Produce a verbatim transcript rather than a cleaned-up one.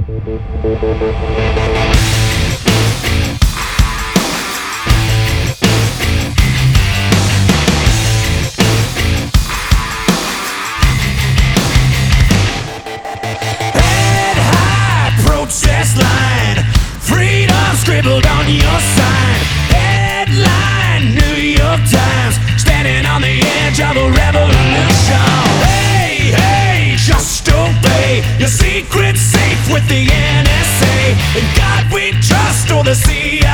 Head high, protest line, freedom scribbled on your sign. Headline, New York Times, standing on the edge of a revolution. Hey, hey, just obey your secret safe with the N S A. In God we trust, or the C I A.